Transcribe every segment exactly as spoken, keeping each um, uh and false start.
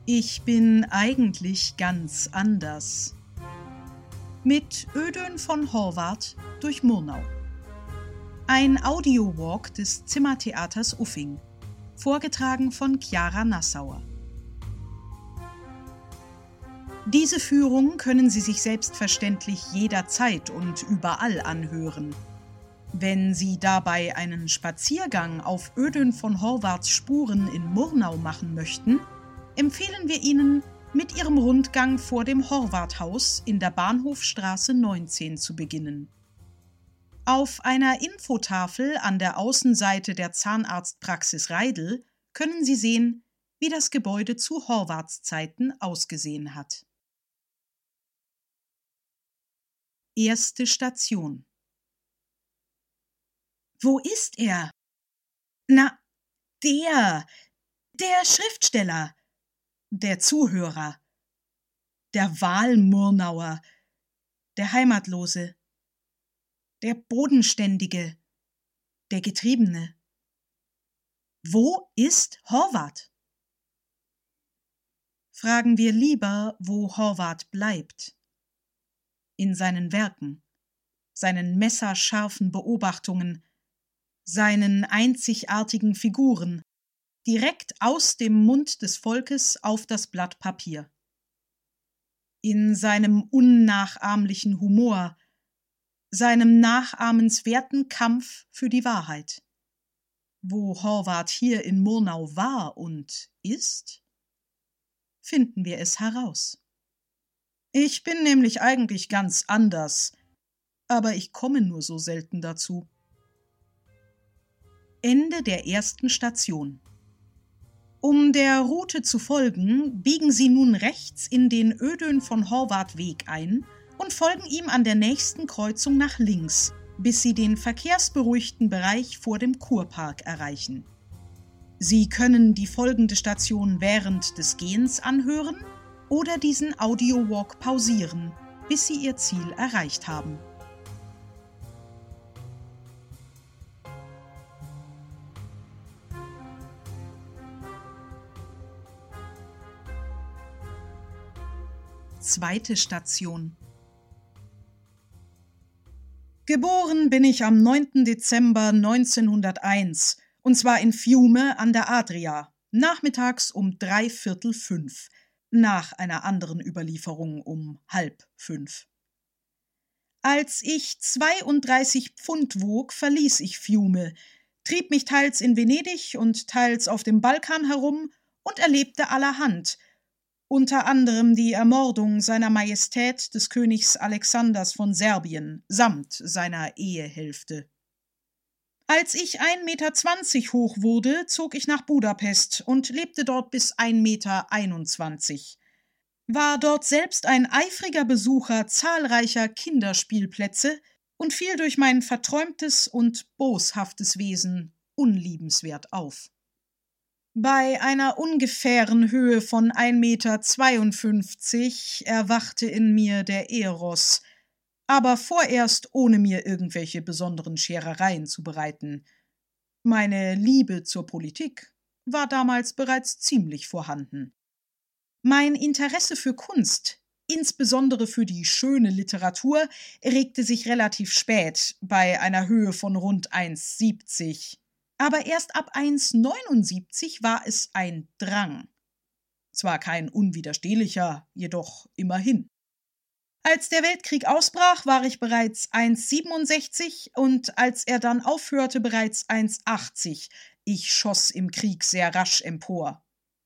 Ich bin eigentlich ganz anders. Mit Ödön von Horvath durch Murnau. Ein Audiowalk des Zimmertheaters Uffing. Vorgetragen von Chiara Nassauer. Diese Führung können Sie sich selbstverständlich jederzeit und überall anhören. Wenn Sie dabei einen Spaziergang auf Ödön von Horvaths Spuren in Murnau machen möchten, empfehlen wir Ihnen, mit Ihrem Rundgang vor dem Horvath-Haus in der Bahnhofstraße neunzehn zu beginnen. Auf einer Infotafel an der Außenseite der Zahnarztpraxis Reidel können Sie sehen, wie das Gebäude zu Horvaths Zeiten ausgesehen hat. Erste Station. Wo ist er? Na, der, der Schriftsteller. Der Zuhörer, der Wahlmurnauer, der Heimatlose, der Bodenständige, der Getriebene. Wo ist Horvath? Fragen wir lieber, wo Horvath bleibt. In seinen Werken, seinen messerscharfen Beobachtungen, seinen einzigartigen Figuren, direkt aus dem Mund des Volkes auf das Blatt Papier. In seinem unnachahmlichen Humor, seinem nachahmenswerten Kampf für die Wahrheit. Wo Horvath hier in Murnau war und ist, finden wir es heraus. Ich bin nämlich eigentlich ganz anders, aber ich komme nur so selten dazu. Ende der ersten Station. Um der Route zu folgen, biegen Sie nun rechts in den Ödön von Horvath Weg ein und folgen ihm an der nächsten Kreuzung nach links, bis Sie den verkehrsberuhigten Bereich vor dem Kurpark erreichen. Sie können die folgende Station während des Gehens anhören oder diesen Audiowalk pausieren, bis Sie Ihr Ziel erreicht haben. Zweite Station. Geboren bin ich am neunten Dezember neunzehnhunderteins, und zwar in Fiume an der Adria, nachmittags um dreiviertel fünf, nach einer anderen Überlieferung um halb fünf. Als ich zweiunddreißig Pfund wog, verließ ich Fiume, trieb mich teils in Venedig und teils auf dem Balkan herum und erlebte allerhand, unter anderem die Ermordung seiner Majestät des Königs Alexanders von Serbien samt seiner Ehehälfte. Als ich ein Meter zwanzig hoch wurde, zog ich nach Budapest und lebte dort bis ein Meter einundzwanzig. War dort selbst ein eifriger Besucher zahlreicher Kinderspielplätze und fiel durch mein verträumtes und boshaftes Wesen unliebenswert auf. Bei einer ungefähren Höhe von ein Meter zweiundfünfzig erwachte in mir der Eros, aber vorerst ohne mir irgendwelche besonderen Scherereien zu bereiten. Meine Liebe zur Politik war damals bereits ziemlich vorhanden. Mein Interesse für Kunst, insbesondere für die schöne Literatur, regte sich relativ spät, bei einer Höhe von rund eins Komma siebzig. Aber erst ab eins Komma neunundsiebzig war es ein Drang. Zwar kein unwiderstehlicher, jedoch immerhin. Als der Weltkrieg ausbrach, war ich bereits eins Komma siebenundsechzig und als er dann aufhörte, bereits eins Komma achtzig. Ich schoss im Krieg sehr rasch empor.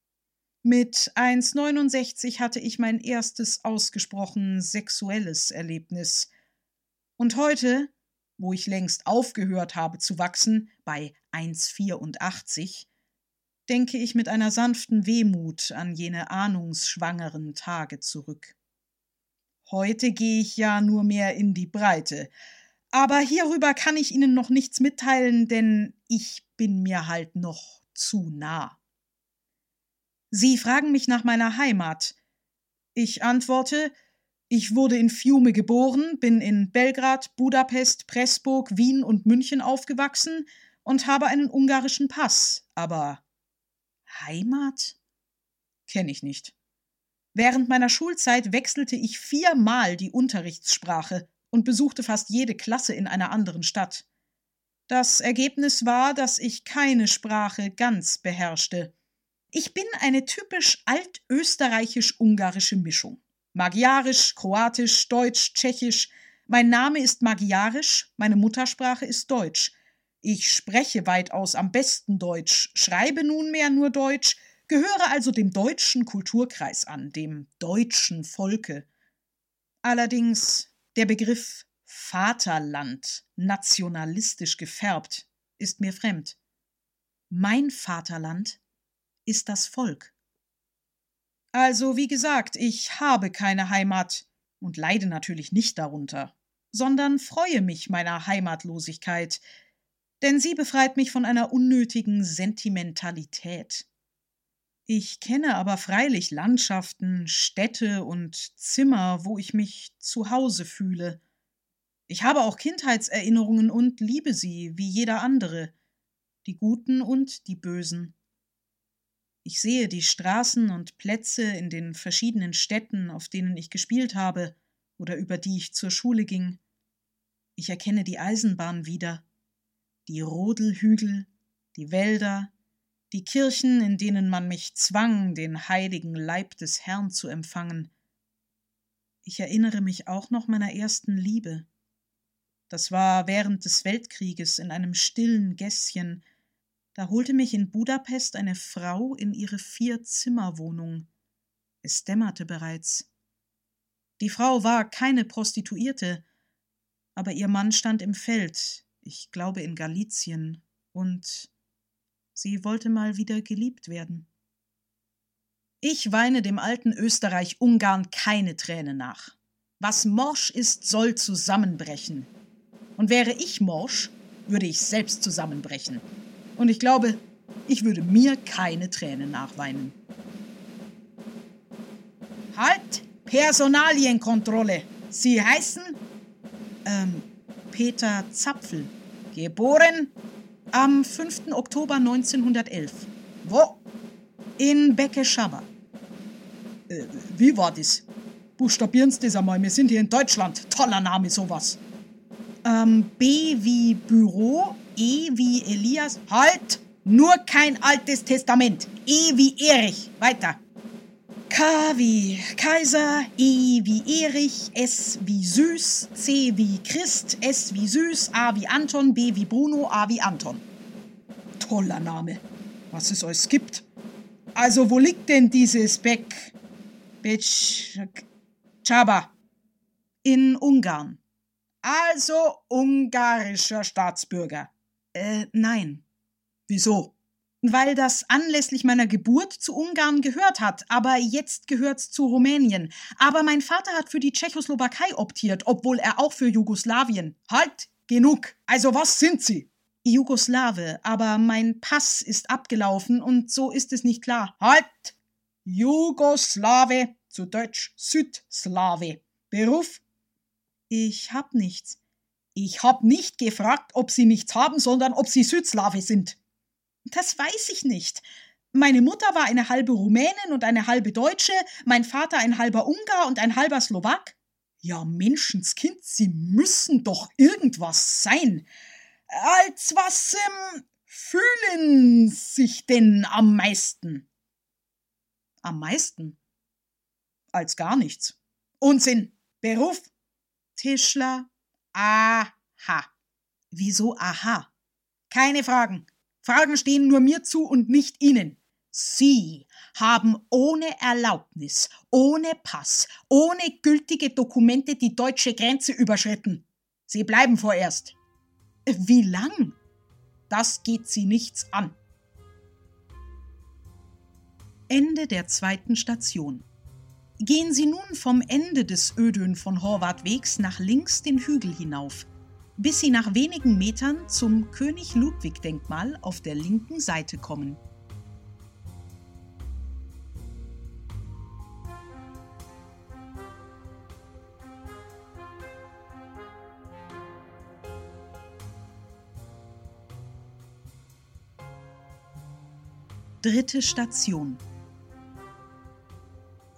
Mit eins Komma neunundsechzig hatte ich mein erstes ausgesprochen sexuelles Erlebnis. Und heute, wo ich längst aufgehört habe zu wachsen, bei eins Komma vierundachtzig, denke ich mit einer sanften Wehmut an jene ahnungsschwangeren Tage zurück. Heute gehe ich ja nur mehr in die Breite, aber hierüber kann ich Ihnen noch nichts mitteilen, denn ich bin mir halt noch zu nah. Sie fragen mich nach meiner Heimat. Ich antworte, ich wurde in Fiume geboren, bin in Belgrad, Budapest, Pressburg, Wien und München aufgewachsen und habe einen ungarischen Pass, aber Heimat? Kenne ich nicht. Während meiner Schulzeit wechselte ich viermal die Unterrichtssprache und besuchte fast jede Klasse in einer anderen Stadt. Das Ergebnis war, dass ich keine Sprache ganz beherrschte. Ich bin eine typisch altösterreichisch-ungarische Mischung. Magyarisch, Kroatisch, Deutsch, Tschechisch. Mein Name ist Magyarisch, meine Muttersprache ist Deutsch. Ich spreche weitaus am besten Deutsch, schreibe nunmehr nur Deutsch, gehöre also dem deutschen Kulturkreis an, dem deutschen Volke. Allerdings der Begriff Vaterland, nationalistisch gefärbt, ist mir fremd. Mein Vaterland ist das Volk. Also, wie gesagt, ich habe keine Heimat und leide natürlich nicht darunter, sondern freue mich meiner Heimatlosigkeit, denn sie befreit mich von einer unnötigen Sentimentalität. Ich kenne aber freilich Landschaften, Städte und Zimmer, wo ich mich zu Hause fühle. Ich habe auch Kindheitserinnerungen und liebe sie, wie jeder andere, die guten und die bösen. Ich sehe die Straßen und Plätze in den verschiedenen Städten, auf denen ich gespielt habe oder über die ich zur Schule ging. Ich erkenne die Eisenbahn wieder, die Rodelhügel, die Wälder, die Kirchen, in denen man mich zwang, den heiligen Leib des Herrn zu empfangen. Ich erinnere mich auch noch meiner ersten Liebe. Das war während des Weltkrieges in einem stillen Gässchen. Da holte mich in Budapest eine Frau in ihre Vier-Zimmer-Wohnung. Es dämmerte bereits. Die Frau war keine Prostituierte, aber ihr Mann stand im Feld, ich glaube in Galizien, und sie wollte mal wieder geliebt werden. Ich weine dem alten Österreich-Ungarn keine Träne nach. Was morsch ist, soll zusammenbrechen. Und wäre ich morsch, würde ich selbst zusammenbrechen. Und ich glaube, ich würde mir keine Tränen nachweinen. Halt! Personalienkontrolle! Sie heißen? Ähm, Peter Zapfel. Geboren? Am fünften Oktober neunzehnhundertelf. Wo? In Beke-Schaber. Äh, wie war das? Buchstabieren Sie das einmal, wir sind hier in Deutschland. Toller Name, sowas. Ähm, B wie Büro, E wie Elias. Halt! Nur kein altes Testament. E wie Erich. Weiter. K wie Kaiser, E wie Erich, S wie Süß, C wie Christ, S wie Süß, A wie Anton, B wie Bruno, A wie Anton. Toller Name. Was es alles gibt. Also, wo liegt denn dieses Bek... Bek-Chaba? In Ungarn. Also ungarischer Staatsbürger. Äh, nein. Wieso? Weil das anlässlich meiner Geburt zu Ungarn gehört hat, aber jetzt gehört's zu Rumänien. Aber mein Vater hat für die Tschechoslowakei optiert, obwohl er auch für Jugoslawien. Halt, genug. Also was sind Sie? Jugoslawe, aber mein Pass ist abgelaufen und so ist es nicht klar. Halt! Jugoslawe, zu Deutsch Südslawe. Beruf? Ich hab nichts. Ich hab nicht gefragt, ob Sie nichts haben, sondern ob Sie Südslawe sind. Das weiß ich nicht. Meine Mutter war eine halbe Rumänin und eine halbe Deutsche, mein Vater ein halber Ungar und ein halber Slowak. Ja, Menschenskind, Sie müssen doch irgendwas sein. Als was ähm, fühlen sich denn am meisten? Am meisten? Als gar nichts. Unsinn. Beruf? Tischler. Aha. Wieso aha? Keine Fragen. Fragen stehen nur mir zu und nicht Ihnen. Sie haben ohne Erlaubnis, ohne Pass, ohne gültige Dokumente die deutsche Grenze überschritten. Sie bleiben vorerst. Wie lang? Das geht Sie nichts an. Ende der zweiten Station. Gehen Sie nun vom Ende des Ödön von Horvath-Wegs nach links den Hügel hinauf, bis Sie nach wenigen Metern zum König-Ludwig-Denkmal auf der linken Seite kommen. Dritte Station.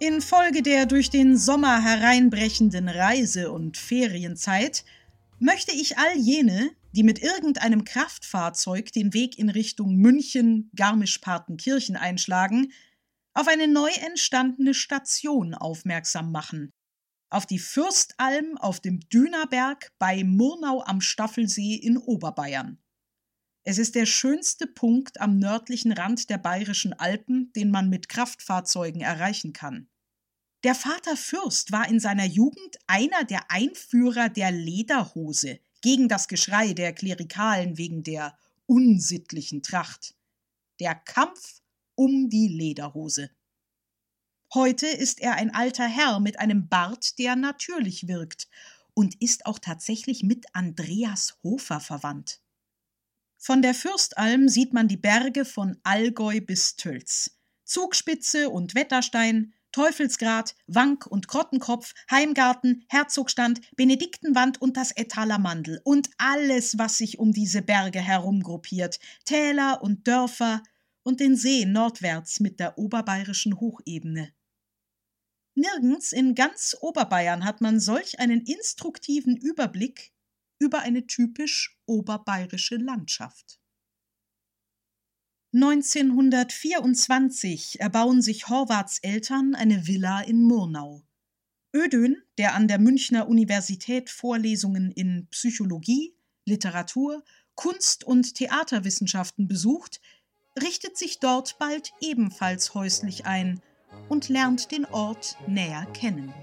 Infolge der durch den Sommer hereinbrechenden Reise- und Ferienzeit möchte ich all jene, die mit irgendeinem Kraftfahrzeug den Weg in Richtung München, Garmisch-Partenkirchen einschlagen, auf eine neu entstandene Station aufmerksam machen. Auf die Fürstalm auf dem Dünerberg bei Murnau am Staffelsee in Oberbayern. Es ist der schönste Punkt am nördlichen Rand der Bayerischen Alpen, den man mit Kraftfahrzeugen erreichen kann. Der Vater Fürst war in seiner Jugend einer der Einführer der Lederhose gegen das Geschrei der Klerikalen wegen der unsittlichen Tracht. Der Kampf um die Lederhose. Heute ist er ein alter Herr mit einem Bart, der natürlich wirkt und ist auch tatsächlich mit Andreas Hofer verwandt. Von der Fürstalm sieht man die Berge von Allgäu bis Tölz, Zugspitze und Wetterstein, Teufelsgrat, Wank und Grottenkopf, Heimgarten, Herzogstand, Benediktenwand und das Ettaler Mandel und alles, was sich um diese Berge herumgruppiert, Täler und Dörfer und den See nordwärts mit der oberbayerischen Hochebene. Nirgends in ganz Oberbayern hat man solch einen instruktiven Überblick über eine typisch oberbayerische Landschaft. neunzehnhundertvierundzwanzig erbauen sich Horvaths Eltern eine Villa in Murnau. Ödön, der an der Münchner Universität Vorlesungen in Psychologie, Literatur, Kunst- und Theaterwissenschaften besucht, richtet sich dort bald ebenfalls häuslich ein und lernt den Ort näher kennen.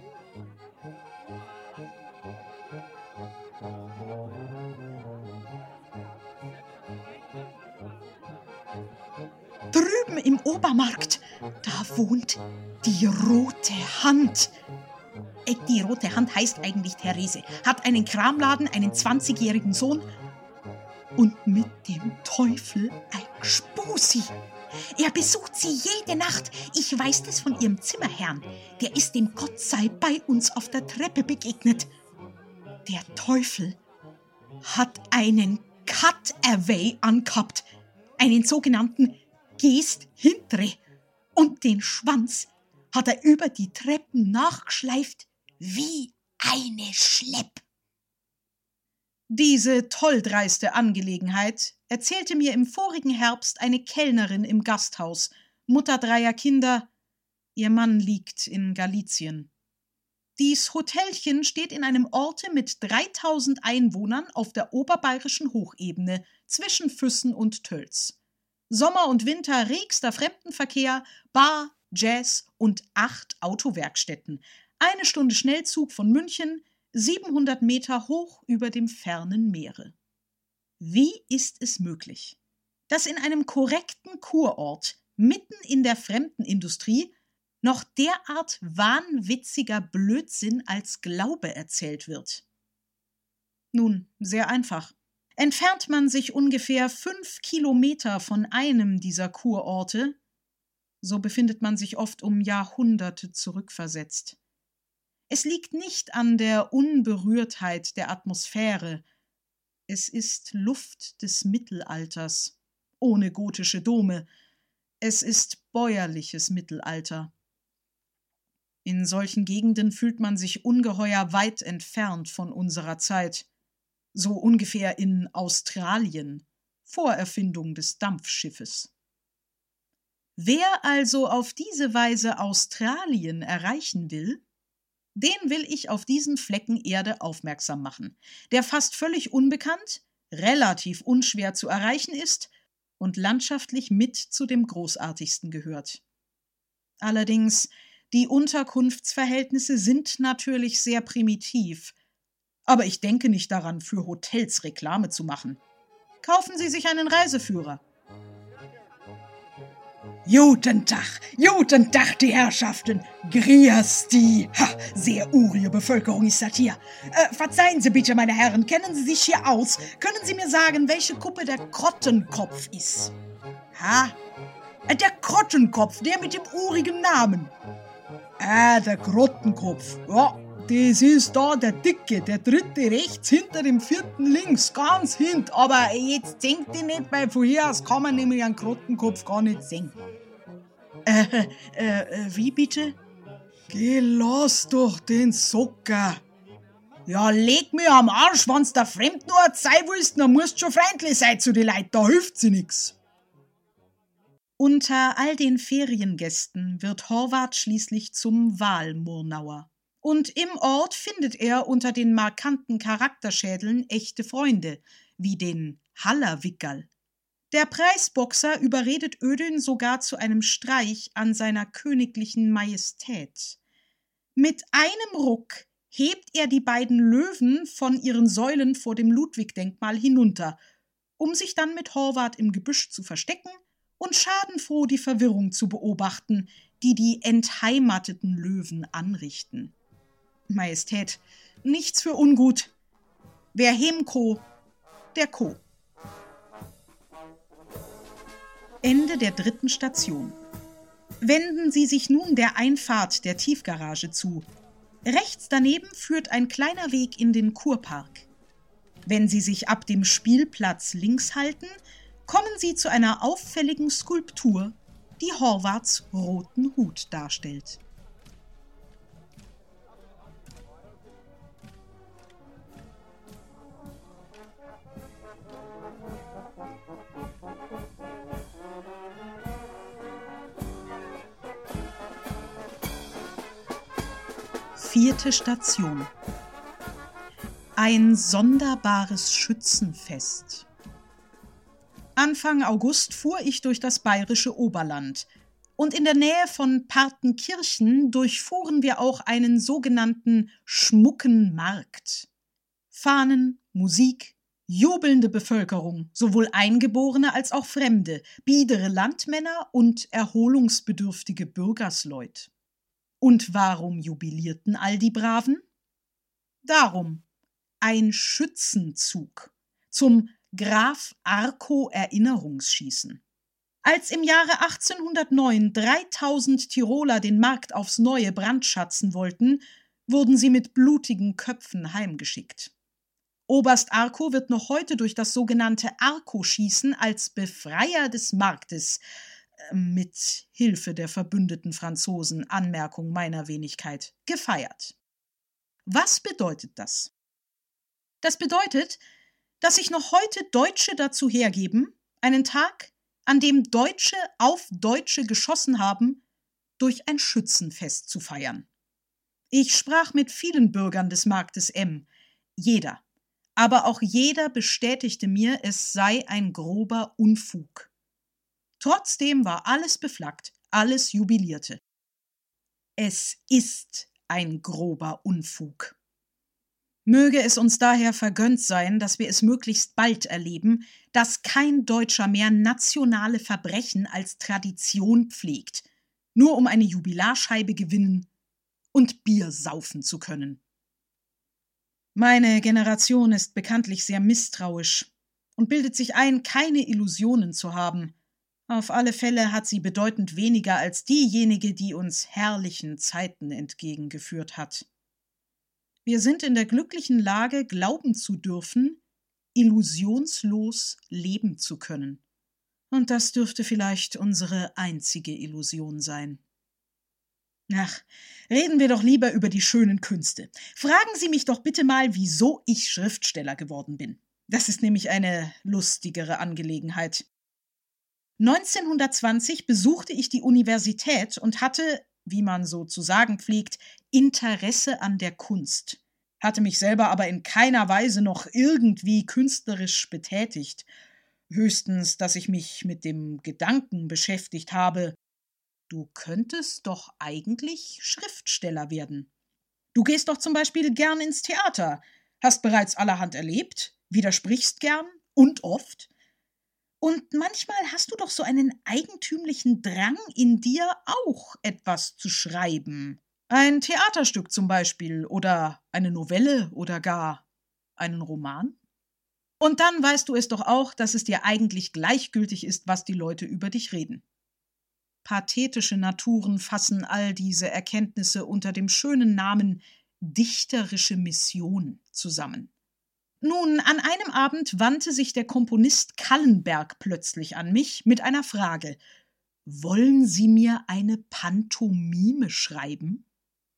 Drüben im Obermarkt, da wohnt die Rote Hand. Äh, Die Rote Hand heißt eigentlich Therese, hat einen Kramladen, einen zwanzigjährigen Sohn und mit dem Teufel ein Spusi. Er besucht sie jede Nacht. Ich weiß das von ihrem Zimmerherrn. Der ist dem Gott sei bei uns auf der Treppe begegnet. Der Teufel hat einen Cut-Away angehabt, einen sogenannten Gest hintere, und den Schwanz hat er über die Treppen nachgeschleift wie eine Schlepp. Diese tolldreiste Angelegenheit erzählte mir im vorigen Herbst eine Kellnerin im Gasthaus, Mutter dreier Kinder. Ihr Mann liegt in Galizien. Dies Hotelchen steht in einem Orte mit dreitausend Einwohnern auf der oberbayerischen Hochebene zwischen Füssen und Tölz. Sommer und Winter regster Fremdenverkehr, Bar, Jazz und acht Autowerkstätten. Eine Stunde Schnellzug von München, siebenhundert Meter hoch über dem fernen Meere. Wie ist es möglich, dass in einem korrekten Kurort, mitten in der Fremdenindustrie, noch derart wahnwitziger Blödsinn als Glaube erzählt wird? Nun, sehr einfach. Entfernt man sich ungefähr fünf Kilometer von einem dieser Kurorte, so befindet man sich oft um Jahrhunderte zurückversetzt. Es liegt nicht an der Unberührtheit der Atmosphäre. Es ist Luft des Mittelalters, ohne gotische Dome. Es ist bäuerliches Mittelalter. In solchen Gegenden fühlt man sich ungeheuer weit entfernt von unserer Zeit. So ungefähr in Australien, vor Erfindung des Dampfschiffes. Wer also auf diese Weise Australien erreichen will, den will ich auf diesen Flecken Erde aufmerksam machen, der fast völlig unbekannt, relativ unschwer zu erreichen ist und landschaftlich mit zu dem Großartigsten gehört. Allerdings, die Unterkunftsverhältnisse sind natürlich sehr primitiv, aber ich denke nicht daran, für Hotels Reklame zu machen. Kaufen Sie sich einen Reiseführer. Guten Tag, guten Tag, die Herrschaften. Grüß die. Ha, sehr urie Bevölkerung ist das hier. Äh, verzeihen Sie bitte, meine Herren, kennen Sie sich hier aus? Können Sie mir sagen, welche Kuppe der Krottenkopf ist? Ha? Äh, der Krottenkopf, der mit dem urigen Namen. Ah, der Krottenkopf. Ja, das ist da der Dicke, der dritte rechts hinter dem vierten links, ganz hint. Aber jetzt denkt ihr nicht, weil von hier aus kann man nämlich einen Krottenkopf gar nicht sehen. Äh, äh, äh, wie bitte? Geh los durch den Zucker. Ja, leg mir am Arsch, wenn's der Fremd nur sein willst, dann musst schon freundlich sein zu den Leuten, da hilft sie nix. Unter all den Feriengästen wird Horvath schließlich zum Wahlmurnauer. Und im Ort findet er unter den markanten Charakterschädeln echte Freunde, wie den Hallerwickerl. Der Preisboxer überredet Ödön sogar zu einem Streich an seiner königlichen Majestät. Mit einem Ruck hebt er die beiden Löwen von ihren Säulen vor dem Ludwig-Denkmal hinunter, um sich dann mit Horvath im Gebüsch zu verstecken und schadenfroh die Verwirrung zu beobachten, die die entheimateten Löwen anrichten. Majestät, nichts für ungut. Wer Hemko, der Co. Ende der dritten Station. Wenden Sie sich nun der Einfahrt der Tiefgarage zu. Rechts daneben führt ein kleiner Weg in den Kurpark. Wenn Sie sich ab dem Spielplatz links halten, kommen Sie zu einer auffälligen Skulptur, die Horvaths roten Hut darstellt. Vierte Station. Ein sonderbares Schützenfest. Anfang August fuhr ich durch das bayerische Oberland und in der Nähe von Partenkirchen durchfuhren wir auch einen sogenannten schmucken Markt. Fahnen, Musik, jubelnde Bevölkerung, sowohl Eingeborene als auch Fremde, biedere Landmänner und erholungsbedürftige Bürgersleut. Und warum jubilierten all die Braven? Darum, ein Schützenzug zum Graf Arco Erinnerungsschießen. Als im Jahre achtzehnhundertneun dreitausend Tiroler den Markt aufs Neue brandschatzen wollten, wurden sie mit blutigen Köpfen heimgeschickt. Oberst Arco wird noch heute durch das sogenannte Arco-Schießen als Befreier des Marktes mit Hilfe der verbündeten Franzosen, Anmerkung meiner Wenigkeit, gefeiert. Was bedeutet das? Das bedeutet, dass sich noch heute Deutsche dazu hergeben, einen Tag, an dem Deutsche auf Deutsche geschossen haben, durch ein Schützenfest zu feiern. Ich sprach mit vielen Bürgern des Marktes M. Jeder, aber auch jeder bestätigte mir, es sei ein grober Unfug. Trotzdem war alles beflaggt, alles jubilierte. Es ist ein grober Unfug. Möge es uns daher vergönnt sein, dass wir es möglichst bald erleben, dass kein Deutscher mehr nationale Verbrechen als Tradition pflegt, nur um eine Jubilarscheibe gewinnen und Bier saufen zu können. Meine Generation ist bekanntlich sehr misstrauisch und bildet sich ein, keine Illusionen zu haben. Auf alle Fälle hat sie bedeutend weniger als diejenige, die uns herrlichen Zeiten entgegengeführt hat. Wir sind in der glücklichen Lage, glauben zu dürfen, illusionslos leben zu können. Und das dürfte vielleicht unsere einzige Illusion sein. Ach, reden wir doch lieber über die schönen Künste. Fragen Sie mich doch bitte mal, wieso ich Schriftsteller geworden bin. Das ist nämlich eine lustigere Angelegenheit. neunzehnhundertzwanzig besuchte ich die Universität und hatte, wie man so zu sagen pflegt, Interesse an der Kunst, hatte mich selber aber in keiner Weise noch irgendwie künstlerisch betätigt, höchstens, dass ich mich mit dem Gedanken beschäftigt habe, du könntest doch eigentlich Schriftsteller werden. Du gehst doch zum Beispiel gern ins Theater, hast bereits allerhand erlebt, widersprichst gern und oft. Und manchmal hast du doch so einen eigentümlichen Drang in dir, auch etwas zu schreiben. Ein Theaterstück zum Beispiel oder eine Novelle oder gar einen Roman. Und dann weißt du es doch auch, dass es dir eigentlich gleichgültig ist, was die Leute über dich reden. Pathetische Naturen fassen all diese Erkenntnisse unter dem schönen Namen dichterische Mission zusammen. Nun, an einem Abend wandte sich der Komponist Kallenberg plötzlich an mich mit einer Frage: Wollen Sie mir eine Pantomime schreiben?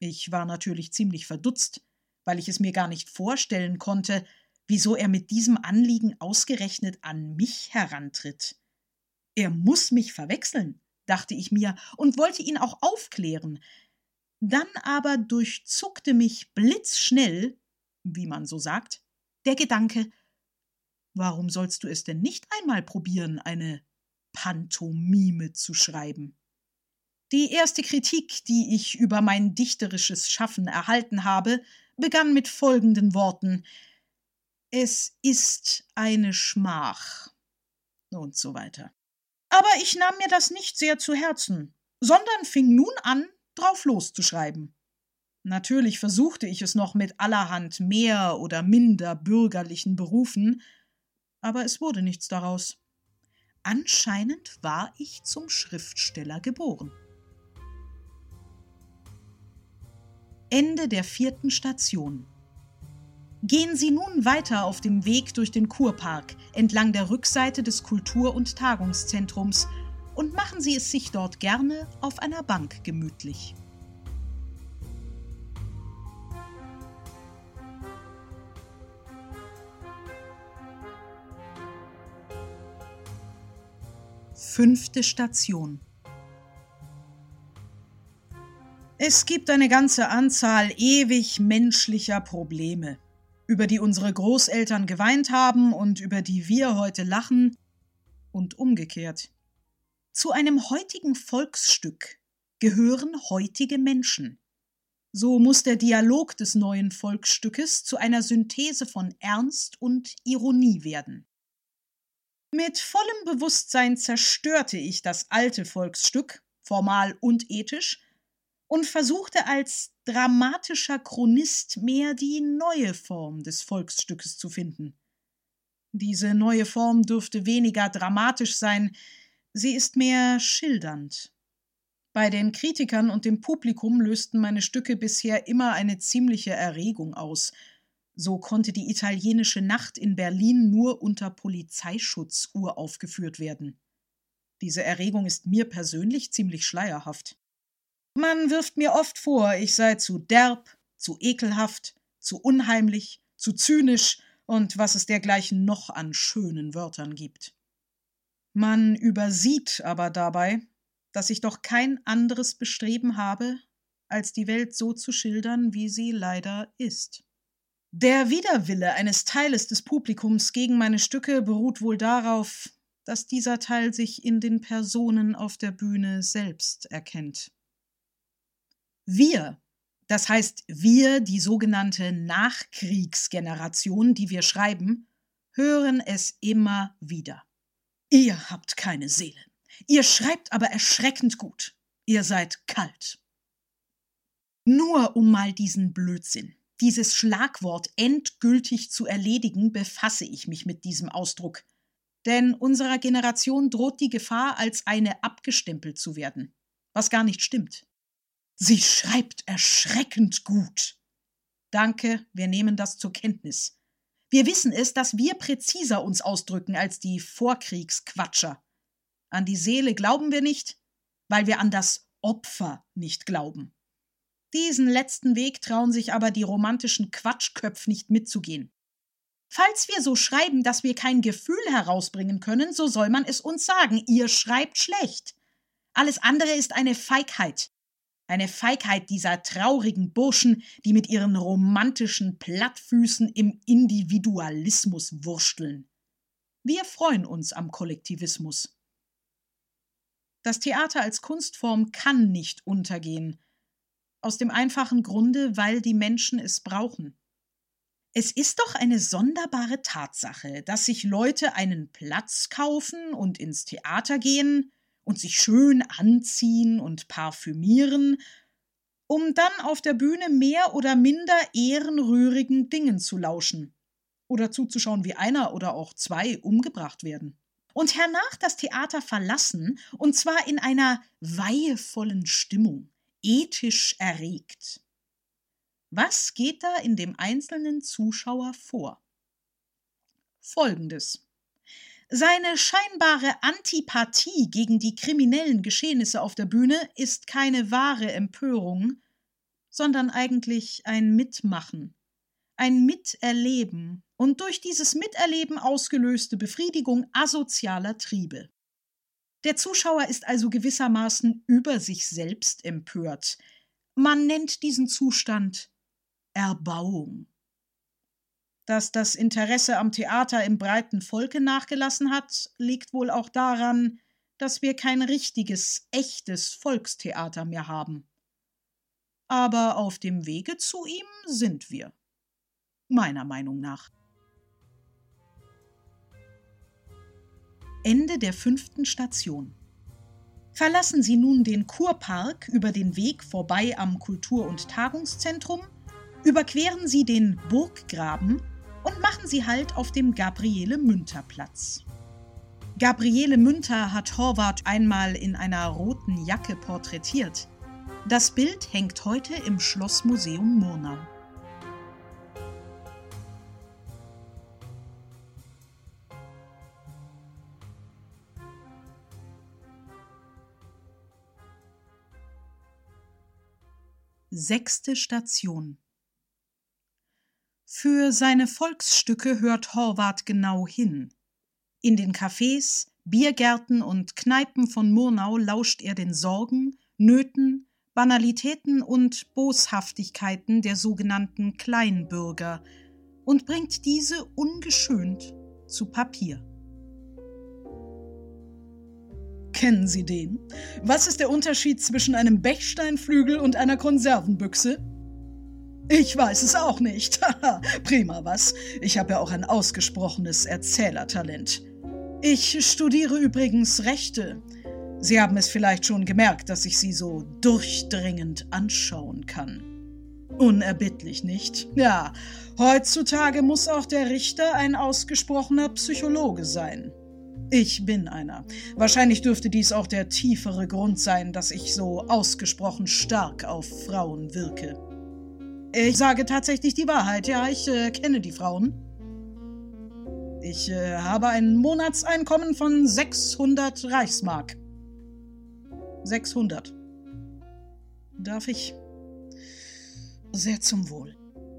Ich war natürlich ziemlich verdutzt, weil ich es mir gar nicht vorstellen konnte, wieso er mit diesem Anliegen ausgerechnet an mich herantritt. Er muss mich verwechseln, dachte ich mir und wollte ihn auch aufklären. Dann aber durchzuckte mich blitzschnell, wie man so sagt, der Gedanke: Warum sollst du es denn nicht einmal probieren, eine Pantomime zu schreiben? Die erste Kritik, die ich über mein dichterisches Schaffen erhalten habe, begann mit folgenden Worten: Es ist eine Schmach und so weiter. Aber ich nahm mir das nicht sehr zu Herzen, sondern fing nun an, drauf loszuschreiben. Natürlich versuchte ich es noch mit allerhand mehr oder minder bürgerlichen Berufen, aber es wurde nichts daraus. Anscheinend war ich zum Schriftsteller geboren. Ende der vierten Station. Gehen Sie nun weiter auf dem Weg durch den Kurpark entlang der Rückseite des Kultur- und Tagungszentrums und machen Sie es sich dort gerne auf einer Bank gemütlich. Fünfte Station. Es gibt eine ganze Anzahl ewig menschlicher Probleme, über die unsere Großeltern geweint haben und über die wir heute lachen und umgekehrt. Zu einem heutigen Volksstück gehören heutige Menschen. So muss der Dialog des neuen Volksstückes zu einer Synthese von Ernst und Ironie werden. Mit vollem Bewusstsein zerstörte ich das alte Volksstück, formal und ethisch, und versuchte als dramatischer Chronist mehr die neue Form des Volksstückes zu finden. Diese neue Form dürfte weniger dramatisch sein, sie ist mehr schildernd. Bei den Kritikern und dem Publikum lösten meine Stücke bisher immer eine ziemliche Erregung aus. So konnte die italienische Nacht in Berlin nur unter Polizeischutz uraufgeführt werden. Diese Erregung ist mir persönlich ziemlich schleierhaft. Man wirft mir oft vor, ich sei zu derb, zu ekelhaft, zu unheimlich, zu zynisch und was es dergleichen noch an schönen Wörtern gibt. Man übersieht aber dabei, dass ich doch kein anderes Bestreben habe, als die Welt so zu schildern, wie sie leider ist. Der Widerwille eines Teiles des Publikums gegen meine Stücke beruht wohl darauf, dass dieser Teil sich in den Personen auf der Bühne selbst erkennt. Wir, das heißt wir, die sogenannte Nachkriegsgeneration, die wir schreiben, hören es immer wieder. Ihr habt keine Seele. Ihr schreibt aber erschreckend gut. Ihr seid kalt. Nur um mal diesen Blödsinn, dieses Schlagwort endgültig zu erledigen, befasse ich mich mit diesem Ausdruck. Denn unserer Generation droht die Gefahr, als eine abgestempelt zu werden, was gar nicht stimmt. Sie schreibt erschreckend gut. Danke, wir nehmen das zur Kenntnis. Wir wissen es, dass wir präziser uns ausdrücken als die Vorkriegsquatscher. An die Seele glauben wir nicht, weil wir an das Opfer nicht glauben. Diesen letzten Weg trauen sich aber die romantischen Quatschköpfe nicht mitzugehen. Falls wir so schreiben, dass wir kein Gefühl herausbringen können, so soll man es uns sagen, ihr schreibt schlecht. Alles andere ist eine Feigheit. Eine Feigheit dieser traurigen Burschen, die mit ihren romantischen Plattfüßen im Individualismus wursteln. Wir freuen uns am Kollektivismus. Das Theater als Kunstform kann nicht untergehen, aus dem einfachen Grunde, weil die Menschen es brauchen. Es ist doch eine sonderbare Tatsache, dass sich Leute einen Platz kaufen und ins Theater gehen und sich schön anziehen und parfümieren, um dann auf der Bühne mehr oder minder ehrenrührigen Dingen zu lauschen oder zuzuschauen, wie einer oder auch zwei umgebracht werden. Und hernach das Theater verlassen, und zwar in einer weihevollen Stimmung, ethisch erregt. Was geht da in dem einzelnen Zuschauer vor? Folgendes. Seine scheinbare Antipathie gegen die kriminellen Geschehnisse auf der Bühne ist keine wahre Empörung, sondern eigentlich ein Mitmachen, ein Miterleben und durch dieses Miterleben ausgelöste Befriedigung asozialer Triebe. Der Zuschauer ist also gewissermaßen über sich selbst empört. Man nennt diesen Zustand Erbauung. Dass das Interesse am Theater im breiten Volke nachgelassen hat, liegt wohl auch daran, dass wir kein richtiges, echtes Volkstheater mehr haben. Aber auf dem Wege zu ihm sind wir, meiner Meinung nach. Ende der fünften Station. Verlassen Sie nun den Kurpark über den Weg vorbei am Kultur- und Tagungszentrum, überqueren Sie den Burggraben und machen Sie Halt auf dem Gabriele-Münter-Platz. Gabriele Münter hat Horvath einmal in einer roten Jacke porträtiert. Das Bild hängt heute im Schlossmuseum Murnau. Sechste Station. Für seine Volksstücke hört Horvath genau hin. In den Cafés, Biergärten und Kneipen von Murnau lauscht er den Sorgen, Nöten, Banalitäten und Boshaftigkeiten der sogenannten Kleinbürger und bringt diese ungeschönt zu Papier. Kennen Sie den? Was ist der Unterschied zwischen einem Bechsteinflügel und einer Konservenbüchse? Ich weiß es auch nicht. Prima, was? Ich habe ja auch ein ausgesprochenes Erzählertalent. Ich studiere übrigens Rechte. Sie haben es vielleicht schon gemerkt, dass ich Sie so durchdringend anschauen kann. Unerbittlich, nicht? Ja, heutzutage muss auch der Richter ein ausgesprochener Psychologe sein. Ich bin einer. Wahrscheinlich dürfte dies auch der tiefere Grund sein, dass ich so ausgesprochen stark auf Frauen wirke. Ich sage tatsächlich die Wahrheit, ja, ich äh, kenne die Frauen. Ich äh, habe ein Monatseinkommen von sechshundert Reichsmark. sechshundert. Darf ich? Sehr zum Wohl.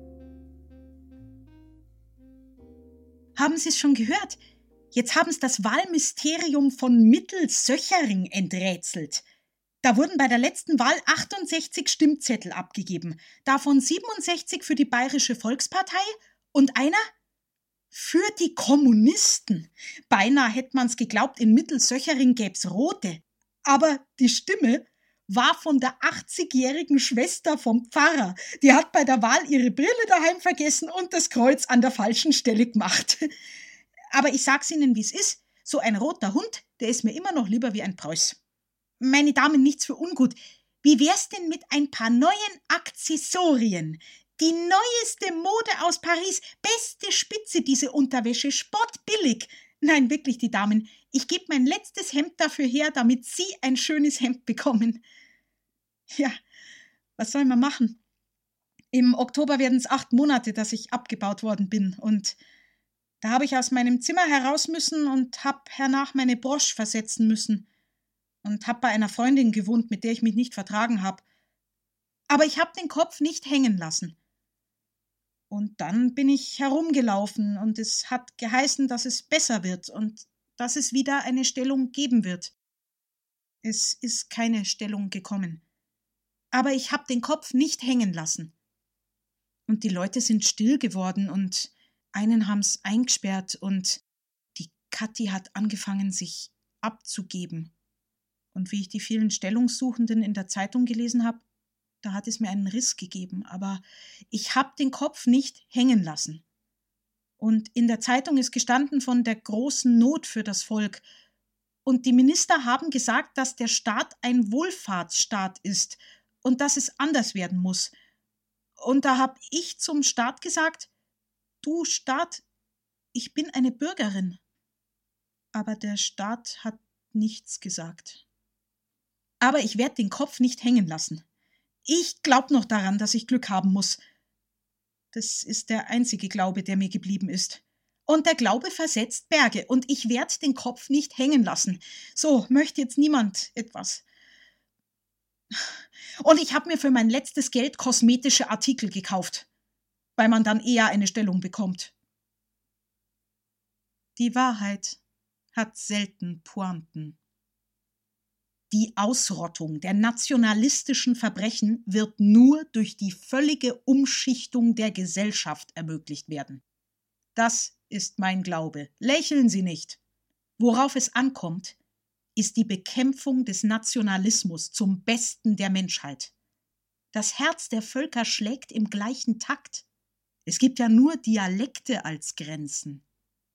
Haben Sie es schon gehört? Jetzt haben Sie das Wahlmysterium von Mittelsöchering enträtselt. Da wurden bei der letzten Wahl achtundsechzig Stimmzettel abgegeben, davon siebenundsechzig für die Bayerische Volkspartei und einer für die Kommunisten. Beinahe hätte man's geglaubt, in Mittelsöchering gäb's Rote. Aber die Stimme war von der achtzigjährigen Schwester vom Pfarrer. Die hat bei der Wahl ihre Brille daheim vergessen und das Kreuz an der falschen Stelle gemacht. Aber ich sag's Ihnen, wie's ist. So ein roter Hund, der ist mir immer noch lieber wie ein Preuß. Meine Damen, nichts für ungut. Wie wär's denn mit ein paar neuen Accessorien? Die neueste Mode aus Paris, beste Spitze, diese Unterwäsche, spottbillig. Nein, wirklich, die Damen, ich gebe mein letztes Hemd dafür her, damit Sie ein schönes Hemd bekommen. Ja, was soll man machen? Im Oktober werden es acht Monate, dass ich abgebaut worden bin und da habe ich aus meinem Zimmer heraus müssen und habe hernach meine Brosch versetzen müssen und habe bei einer Freundin gewohnt, mit der ich mich nicht vertragen habe. Aber ich habe den Kopf nicht hängen lassen. Und dann bin ich herumgelaufen und es hat geheißen, dass es besser wird und dass es wieder eine Stellung geben wird. Es ist keine Stellung gekommen. Aber ich habe den Kopf nicht hängen lassen. Und die Leute sind still geworden und einen haben's eingesperrt und die Kathi hat angefangen, sich abzugeben. Und wie ich die vielen Stellungssuchenden in der Zeitung gelesen habe, da hat es mir einen Riss gegeben, aber ich habe den Kopf nicht hängen lassen. Und in der Zeitung ist gestanden von der großen Not für das Volk. Und die Minister haben gesagt, dass der Staat ein Wohlfahrtsstaat ist und dass es anders werden muss. Und da habe ich zum Staat gesagt, du Staat, ich bin eine Bürgerin. Aber der Staat hat nichts gesagt. Aber ich werde den Kopf nicht hängen lassen. Ich glaube noch daran, dass ich Glück haben muss. Das ist der einzige Glaube, der mir geblieben ist. Und der Glaube versetzt Berge, und ich werde den Kopf nicht hängen lassen. So, möchte jetzt niemand etwas? Und ich habe mir für mein letztes Geld kosmetische Artikel gekauft, weil man dann eher eine Stellung bekommt. Die Wahrheit hat selten Pointen. Die Ausrottung der nationalistischen Verbrechen wird nur durch die völlige Umschichtung der Gesellschaft ermöglicht werden. Das ist mein Glaube. Lächeln Sie nicht. Worauf es ankommt, ist die Bekämpfung des Nationalismus zum Besten der Menschheit. Das Herz der Völker schlägt im gleichen Takt. Es gibt ja nur Dialekte als Grenzen.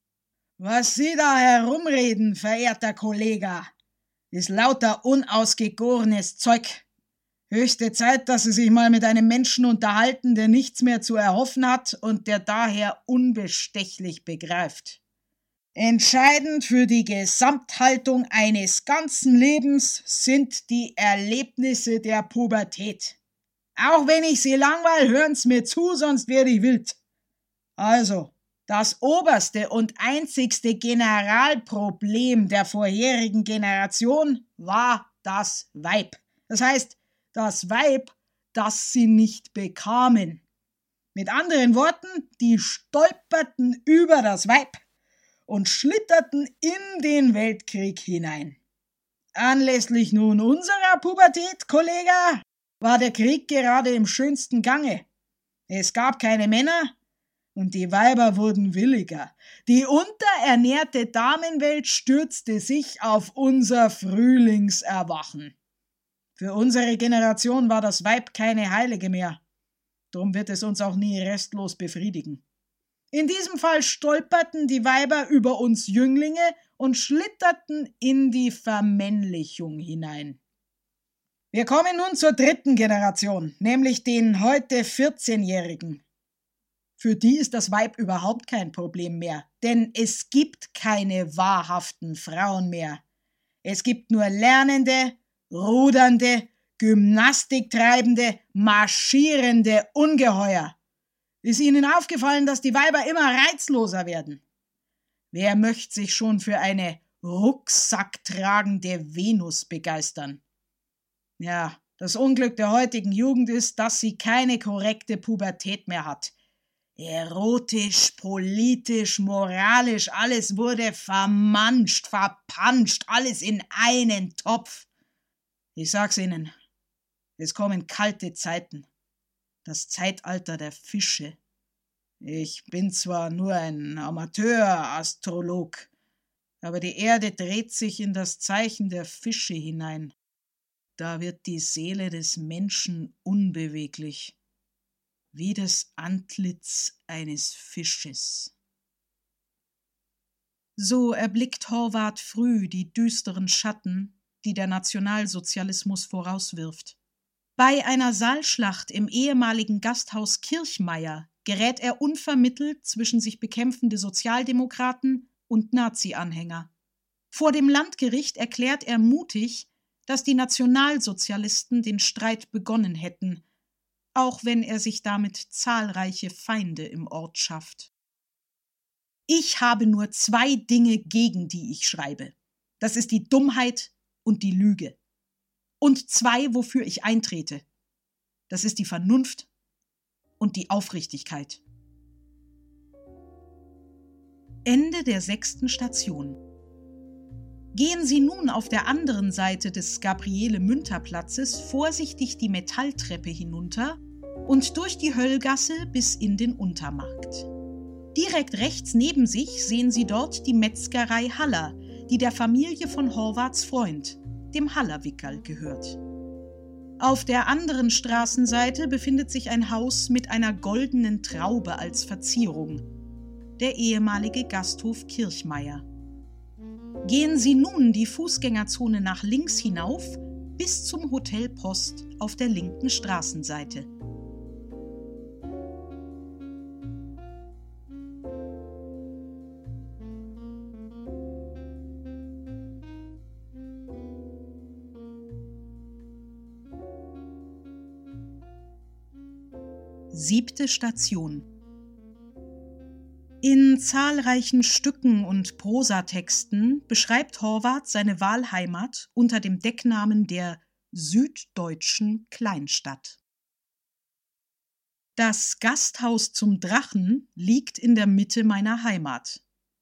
Was Sie da herumreden, verehrter Kollege, ist lauter unausgegorenes Zeug. Höchste Zeit, dass Sie sich mal mit einem Menschen unterhalten, der nichts mehr zu erhoffen hat und der daher unbestechlich begreift. Entscheidend für die Gesamthaltung eines ganzen Lebens sind die Erlebnisse der Pubertät. Auch wenn ich Sie langweil, hören's mir zu, sonst werde ich wild. Also, das oberste und einzigste Generalproblem der vorherigen Generation war das Weib. Das heißt, das Weib, das sie nicht bekamen. Mit anderen Worten, die stolperten über das Weib und schlitterten in den Weltkrieg hinein. Anlässlich nun unserer Pubertät, Kollege, war der Krieg gerade im schönsten Gange. Es gab keine Männer und die Weiber wurden williger. Die unterernährte Damenwelt stürzte sich auf unser Frühlingserwachen. Für unsere Generation war das Weib keine Heilige mehr. Drum wird es uns auch nie restlos befriedigen. In diesem Fall stolperten die Weiber über uns Jünglinge und schlitterten in die Vermännlichung hinein. Wir kommen nun zur dritten Generation, nämlich den heute vierzehnjährigen. Für die ist das Weib überhaupt kein Problem mehr, denn es gibt keine wahrhaften Frauen mehr. Es gibt nur lernende, rudernde, Gymnastiktreibende, marschierende Ungeheuer. Ist Ihnen aufgefallen, dass die Weiber immer reizloser werden? Wer möchte sich schon für eine rucksacktragende Venus begeistern? Ja, das Unglück der heutigen Jugend ist, dass sie keine korrekte Pubertät mehr hat. Erotisch, politisch, moralisch, alles wurde vermanscht, verpanscht, alles in einen Topf. Ich sag's Ihnen, es kommen kalte Zeiten, das Zeitalter der Fische. Ich bin zwar nur ein Amateur-Astrolog, aber die Erde dreht sich in das Zeichen der Fische hinein. Da wird die Seele des Menschen unbeweglich, wie das Antlitz eines Fisches. So erblickt Horvath früh die düsteren Schatten, die der Nationalsozialismus vorauswirft. Bei einer Saalschlacht im ehemaligen Gasthaus Kirchmeier gerät er unvermittelt zwischen sich bekämpfende Sozialdemokraten und Nazi-Anhänger. Vor dem Landgericht erklärt er mutig, dass die Nationalsozialisten den Streit begonnen hätten, auch wenn er sich damit zahlreiche Feinde im Ort schafft. Ich habe nur zwei Dinge, gegen die ich schreibe. Das ist die Dummheit und die Lüge. Und zwei, wofür ich eintrete. Das ist die Vernunft und die Aufrichtigkeit. Ende der sechsten Station. Gehen Sie nun auf der anderen Seite des Gabriele-Münter-Platzes vorsichtig die Metalltreppe hinunter und durch die Höllgasse bis in den Untermarkt. Direkt rechts neben sich sehen Sie dort die Metzgerei Haller, die der Familie von Horvaths Freund, dem Hallerwickerl, gehört. Auf der anderen Straßenseite befindet sich ein Haus mit einer goldenen Traube als Verzierung, der ehemalige Gasthof Kirchmeier. Gehen Sie nun die Fußgängerzone nach links hinauf bis zum Hotel Post auf der linken Straßenseite. Siebte Station. In zahlreichen Stücken und Prosatexten beschreibt Horvath seine Wahlheimat unter dem Decknamen der süddeutschen Kleinstadt. Das Gasthaus zum Drachen liegt in der Mitte meiner Heimat.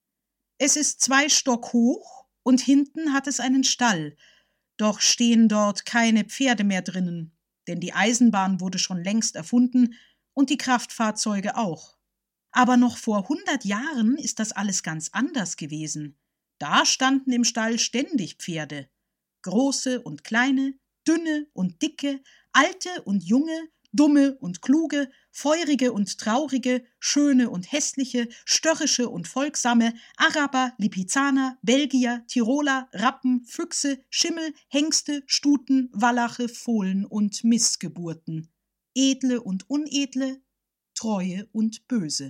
Es ist zwei Stock hoch und hinten hat es einen Stall, doch stehen dort keine Pferde mehr drinnen, denn die Eisenbahn wurde schon längst erfunden und die Kraftfahrzeuge auch. Aber noch vor hundert Jahren ist das alles ganz anders gewesen. Da standen im Stall ständig Pferde. Große und kleine, dünne und dicke, alte und junge, dumme und kluge, feurige und traurige, schöne und hässliche, störrische und folgsame, Araber, Lipizzaner, Belgier, Tiroler, Rappen, Füchse, Schimmel, Hengste, Stuten, Wallache, Fohlen und Missgeburten, edle und unedle, treue und böse.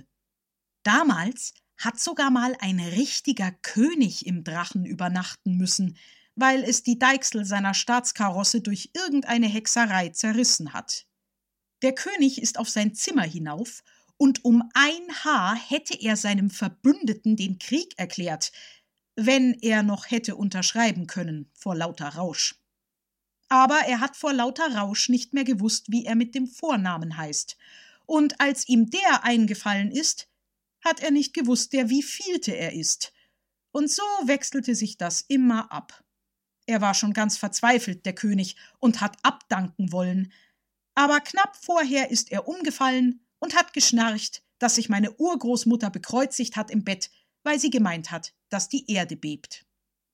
Damals hat sogar mal ein richtiger König im Drachen übernachten müssen, weil es die Deichsel seiner Staatskarosse durch irgendeine Hexerei zerrissen hat. Der König ist auf sein Zimmer hinauf, und um ein Haar hätte er seinem Verbündeten den Krieg erklärt, wenn er noch hätte unterschreiben können vor lauter Rausch. Aber er hat vor lauter Rausch nicht mehr gewusst, wie er mit dem Vornamen heißt, und als ihm der eingefallen ist, hat er nicht gewusst, der wievielte er ist, und so wechselte sich das immer ab. Er war schon ganz verzweifelt, der König, und hat abdanken wollen, aber knapp vorher ist er umgefallen und hat geschnarcht, dass sich meine Urgroßmutter bekreuzigt hat im Bett, weil sie gemeint hat, dass die Erde bebt.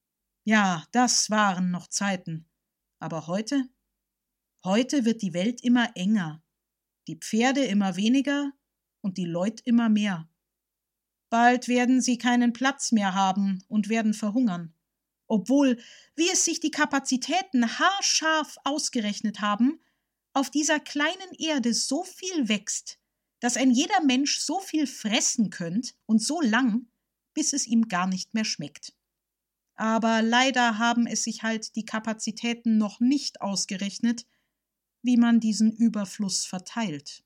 Ja, das waren noch Zeiten. Aber heute? Heute wird die Welt immer enger, die Pferde immer weniger und die Leut immer mehr. Bald werden sie keinen Platz mehr haben und werden verhungern, obwohl, wie es sich die Kapazitäten haarscharf ausgerechnet haben, auf dieser kleinen Erde so viel wächst, dass ein jeder Mensch so viel fressen könnt und so lang, bis es ihm gar nicht mehr schmeckt. Aber leider haben es sich halt die Kapazitäten noch nicht ausgerechnet, wie man diesen Überfluss verteilt.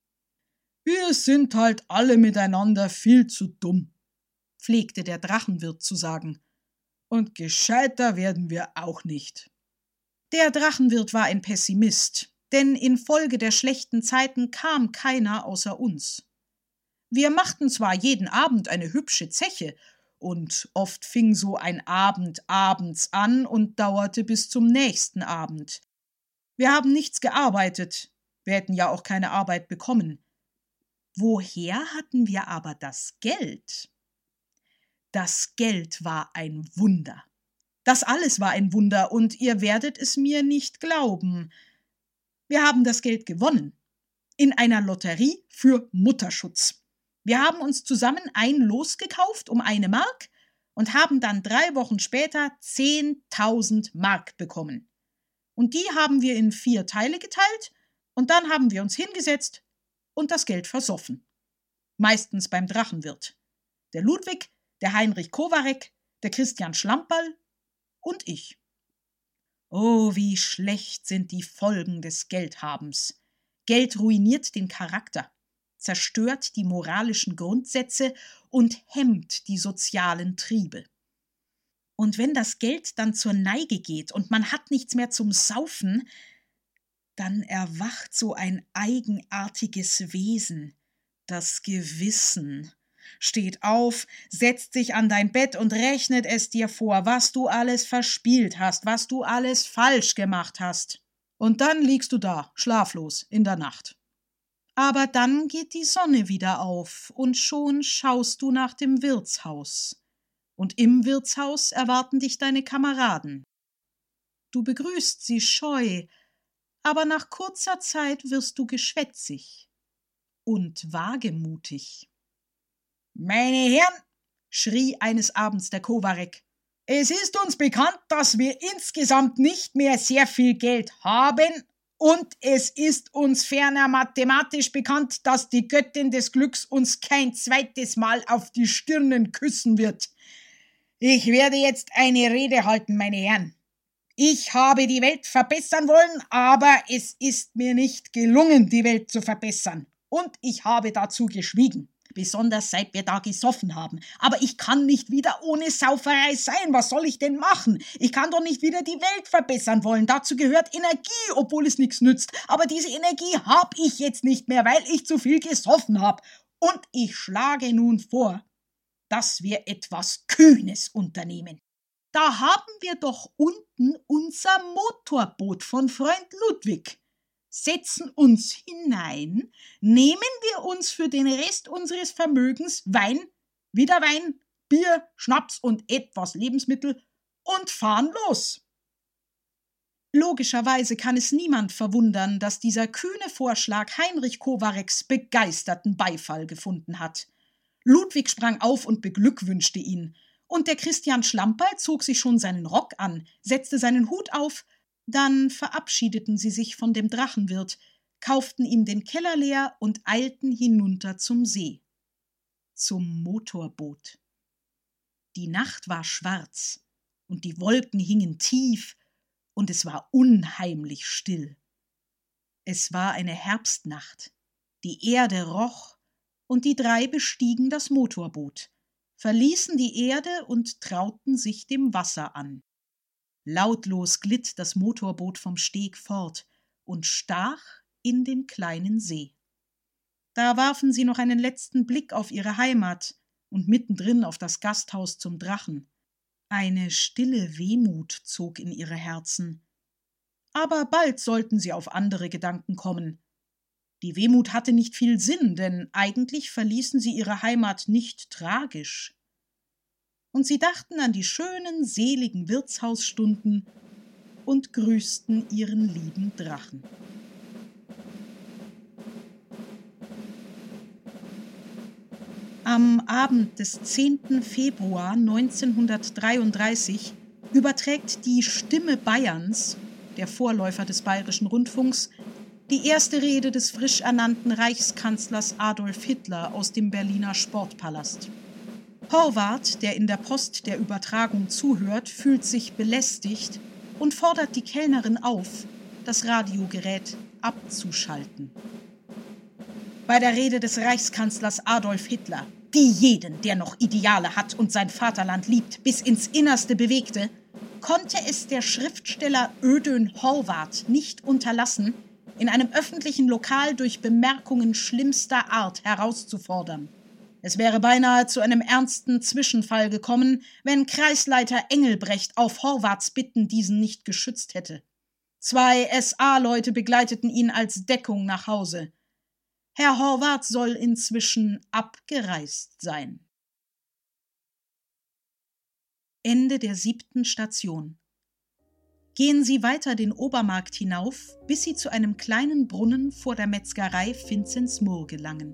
Wir sind halt alle miteinander viel zu dumm, pflegte der Drachenwirt zu sagen, und gescheiter werden wir auch nicht. Der Drachenwirt war ein Pessimist, denn infolge der schlechten Zeiten kam keiner außer uns. Wir machten zwar jeden Abend eine hübsche Zeche, und oft fing so ein Abend abends an und dauerte bis zum nächsten Abend. Wir haben nichts gearbeitet, wir hätten ja auch keine Arbeit bekommen. Woher hatten wir aber das Geld? Das Geld war ein Wunder. Das alles war ein Wunder, und ihr werdet es mir nicht glauben. Wir haben das Geld gewonnen. In einer Lotterie für Mutterschutz. Wir haben uns zusammen ein Los gekauft um eine Mark und haben dann drei Wochen später zehntausend Mark bekommen. Und die haben wir in vier Teile geteilt, und dann haben wir uns hingesetzt und das Geld versoffen. Meistens beim Drachenwirt. Der Ludwig, der Heinrich Kowarek, der Christian Schlamperl und ich. Oh, wie schlecht sind die Folgen des Geldhabens. Geld ruiniert den Charakter, zerstört die moralischen Grundsätze und hemmt die sozialen Triebe. Und wenn das Geld dann zur Neige geht und man hat nichts mehr zum Saufen, dann erwacht so ein eigenartiges Wesen, das Gewissen, steht auf, setzt sich an dein Bett und rechnet es dir vor, was du alles verspielt hast, was du alles falsch gemacht hast. Und dann liegst du da, schlaflos, in der Nacht. Aber dann geht die Sonne wieder auf, und schon schaust du nach dem Wirtshaus. Und im Wirtshaus erwarten dich deine Kameraden. Du begrüßt sie scheu, aber nach kurzer Zeit wirst du geschwätzig und wagemutig. »Meine Herren«, schrie eines Abends der Kowarek, »es ist uns bekannt, dass wir insgesamt nicht mehr sehr viel Geld haben, und es ist uns ferner mathematisch bekannt, dass die Göttin des Glücks uns kein zweites Mal auf die Stirnen küssen wird. Ich werde jetzt eine Rede halten, meine Herren. Ich habe die Welt verbessern wollen, aber es ist mir nicht gelungen, die Welt zu verbessern, und ich habe dazu geschwiegen. besonders seit wir da gesoffen haben. Aber ich kann nicht wieder ohne Sauferei sein. Was soll ich denn machen? Ich kann doch nicht wieder die Welt verbessern wollen. Dazu gehört Energie, obwohl es nichts nützt. Aber diese Energie habe ich jetzt nicht mehr, weil ich zu viel gesoffen habe. Und ich schlage nun vor, dass wir etwas Kühnes unternehmen. Da haben wir doch unten unser Motorboot von Freund Ludwig. Setzen uns hinein, nehmen wir uns für den Rest unseres Vermögens Wein, wieder Wein, Bier, Schnaps und etwas Lebensmittel und fahren los. Logischerweise kann es niemand verwundern, dass dieser kühne Vorschlag Heinrich Kowareks begeisterten Beifall gefunden hat. Ludwig sprang auf und beglückwünschte ihn, und der Christian Schlamperl zog sich schon seinen Rock an, setzte seinen Hut auf. Dann verabschiedeten sie sich von dem Drachenwirt, kauften ihm den Keller leer und eilten hinunter zum See. Zum Motorboot. Die Nacht war schwarz und die Wolken hingen tief und es war unheimlich still. Es war eine Herbstnacht. Die Erde roch und die drei bestiegen das Motorboot, verließen die Erde und trauten sich dem Wasser an. Lautlos glitt das Motorboot vom Steg fort und stach in den kleinen See. Da warfen sie noch einen letzten Blick auf ihre Heimat und mittendrin auf das Gasthaus zum Drachen. Eine stille Wehmut zog in ihre Herzen. Aber bald sollten sie auf andere Gedanken kommen. Die Wehmut hatte nicht viel Sinn, denn eigentlich verließen sie ihre Heimat nicht tragisch. Und sie dachten an die schönen, seligen Wirtshausstunden und grüßten ihren lieben Drachen. Am Abend des zehnten Februar neunzehnhundertdreiunddreißig überträgt die Stimme Bayerns, der Vorläufer des Bayerischen Rundfunks, die erste Rede des frisch ernannten Reichskanzlers Adolf Hitler aus dem Berliner Sportpalast. Horvath, der in der Post der Übertragung zuhört, fühlt sich belästigt und fordert die Kellnerin auf, das Radiogerät abzuschalten. Bei der Rede des Reichskanzlers Adolf Hitler, die jeden, der noch Ideale hat und sein Vaterland liebt, bis ins Innerste bewegte, konnte es der Schriftsteller Ödön Horvath nicht unterlassen, in einem öffentlichen Lokal durch Bemerkungen schlimmster Art herauszufordern. Es wäre beinahe zu einem ernsten Zwischenfall gekommen, wenn Kreisleiter Engelbrecht auf Horvaths Bitten diesen nicht geschützt hätte. Zwei S A-Leute begleiteten ihn als Deckung nach Hause. Herr Horvath soll inzwischen abgereist sein. Ende der siebten Station. Gehen Sie weiter den Obermarkt hinauf, bis Sie zu einem kleinen Brunnen vor der Metzgerei Vinzenz Murr gelangen.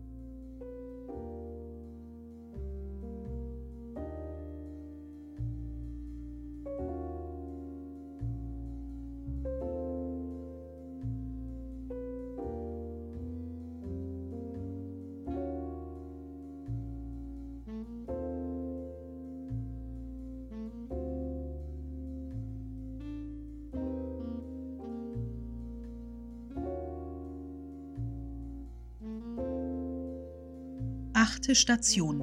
Achte Station.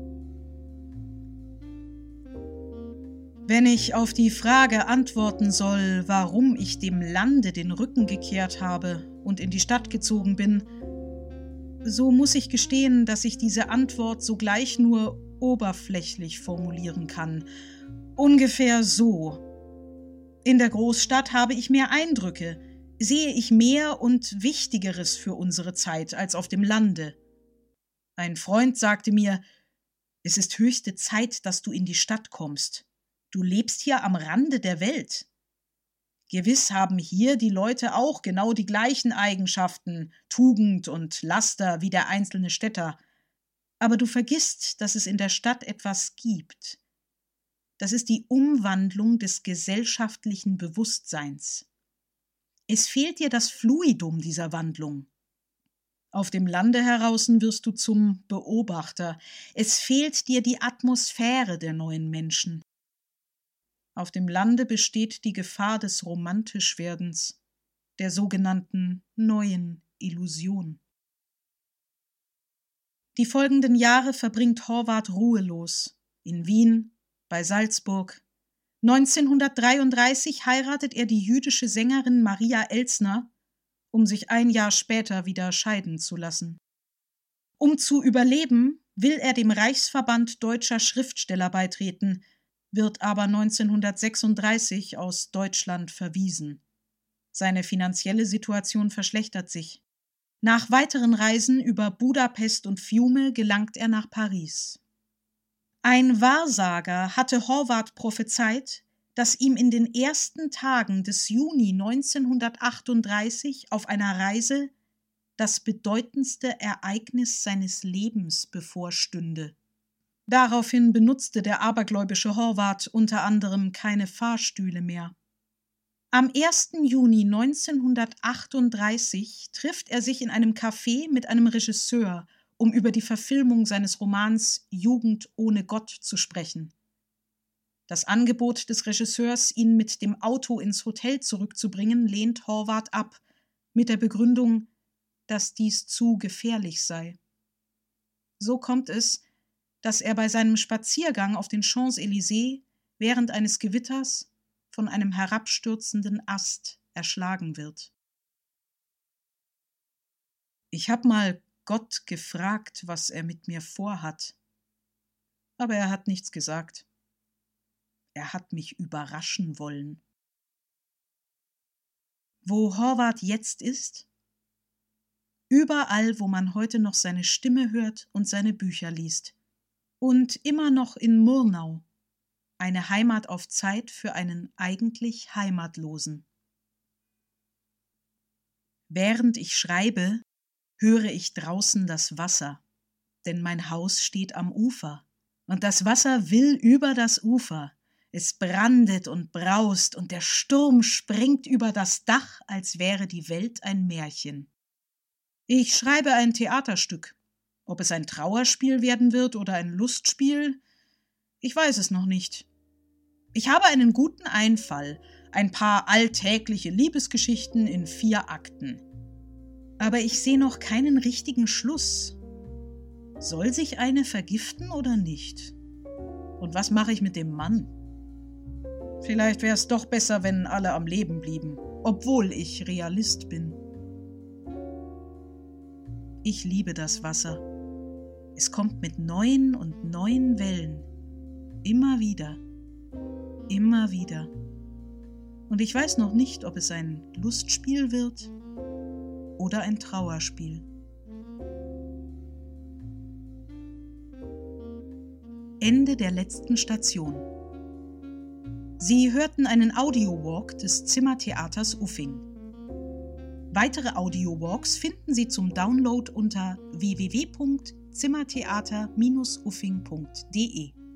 Wenn ich auf die Frage antworten soll, warum ich dem Lande den Rücken gekehrt habe und in die Stadt gezogen bin, so muss ich gestehen, dass ich diese Antwort sogleich nur oberflächlich formulieren kann. Ungefähr so. In der Großstadt habe ich mehr Eindrücke, sehe ich mehr und Wichtigeres für unsere Zeit als auf dem Lande. Ein Freund sagte mir, es ist höchste Zeit, dass du in die Stadt kommst. Du lebst hier am Rande der Welt. Gewiss haben hier die Leute auch genau die gleichen Eigenschaften, Tugend und Laster wie der einzelne Städter. Aber du vergisst, dass es in der Stadt etwas gibt. Das ist die Umwandlung des gesellschaftlichen Bewusstseins. Es fehlt dir das Fluidum dieser Wandlung. Auf dem Lande heraußen wirst du zum Beobachter. Es fehlt dir die Atmosphäre der neuen Menschen. Auf dem Lande besteht die Gefahr des Romantischwerdens, der sogenannten neuen Illusion. Die folgenden Jahre verbringt Horváth ruhelos. In Wien, bei Salzburg. neunzehnhundertdreiunddreißig heiratet er die jüdische Sängerin Maria Elzner, um sich ein Jahr später wieder scheiden zu lassen. Um zu überleben, will er dem Reichsverband deutscher Schriftsteller beitreten, wird aber neunzehnhundertsechsunddreißig aus Deutschland verwiesen. Seine finanzielle Situation verschlechtert sich. Nach weiteren Reisen über Budapest und Fiume gelangt er nach Paris. Ein Wahrsager hatte Horváth prophezeit, dass ihm in den ersten Tagen des Juni neunzehnhundertachtunddreißig auf einer Reise das bedeutendste Ereignis seines Lebens bevorstünde. Daraufhin benutzte der abergläubische Horváth unter anderem keine Fahrstühle mehr. Am ersten Juni neunzehnhundertachtunddreißig trifft er sich in einem Café mit einem Regisseur, um über die Verfilmung seines Romans Jugend ohne Gott zu sprechen. Das Angebot des Regisseurs, ihn mit dem Auto ins Hotel zurückzubringen, lehnt Horváth ab, mit der Begründung, dass dies zu gefährlich sei. So kommt es, dass er bei seinem Spaziergang auf den Champs-Élysées während eines Gewitters von einem herabstürzenden Ast erschlagen wird. Ich habe mal Gott gefragt, was er mit mir vorhat, aber er hat nichts gesagt. Er hat mich überraschen wollen. Wo Horváth jetzt ist? Überall, wo man heute noch seine Stimme hört und seine Bücher liest. Und immer noch in Murnau, eine Heimat auf Zeit für einen eigentlich Heimatlosen. Während ich schreibe, höre ich draußen das Wasser, denn mein Haus steht am Ufer, und das Wasser will über das Ufer. Es brandet und braust, und der Sturm springt über das Dach, als wäre die Welt ein Märchen. Ich schreibe ein Theaterstück. Ob es ein Trauerspiel werden wird oder ein Lustspiel, ich weiß es noch nicht. Ich habe einen guten Einfall, ein paar alltägliche Liebesgeschichten in vier Akten. Aber ich sehe noch keinen richtigen Schluss. Soll sich eine vergiften oder nicht? Und was mache ich mit dem Mann? Vielleicht wäre es doch besser, wenn alle am Leben blieben, obwohl ich Realist bin. Ich liebe das Wasser. Es kommt mit neuen und neuen Wellen. Immer wieder. Immer wieder. Und ich weiß noch nicht, ob es ein Lustspiel wird oder ein Trauerspiel. Ende der letzten Station. Sie hörten einen Audiowalk des Zimmertheaters Uffing. Weitere Audiowalks finden Sie zum Download unter w w w punkt zimmertheater Bindestrich uffing punkt de.